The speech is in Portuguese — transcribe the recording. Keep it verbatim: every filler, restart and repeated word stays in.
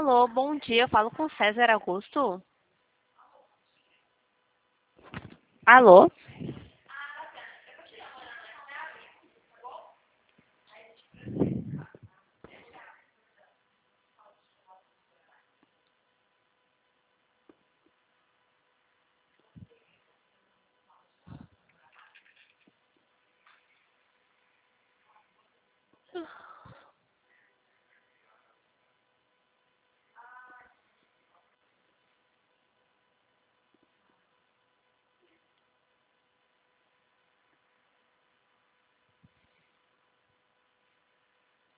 Alô, bom dia. Eu falo com César Augusto. Alô?